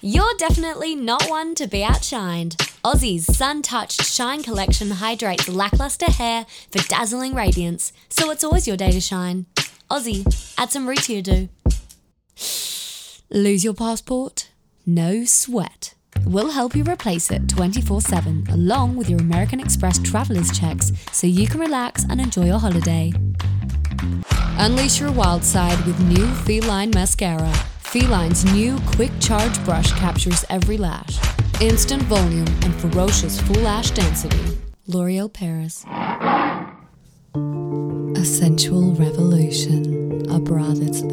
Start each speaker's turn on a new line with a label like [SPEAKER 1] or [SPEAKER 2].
[SPEAKER 1] You're definitely not one to be outshined. Aussie's Sun-Touched Shine Collection hydrates lackluster hair for dazzling radiance, so it's always your day to shine. Aussie, add some root to your do. Lose your passport? No sweat. We'll help you replace it 24/7, along with your American Express traveller's checks, so you can relax and enjoy your holiday. Unleash your wild side with new Feline Mascara. Feline's new quick charge brush captures every lash. Instant volume and ferocious full lash density. L'Oreal Paris. A sensual revolution. A bra that's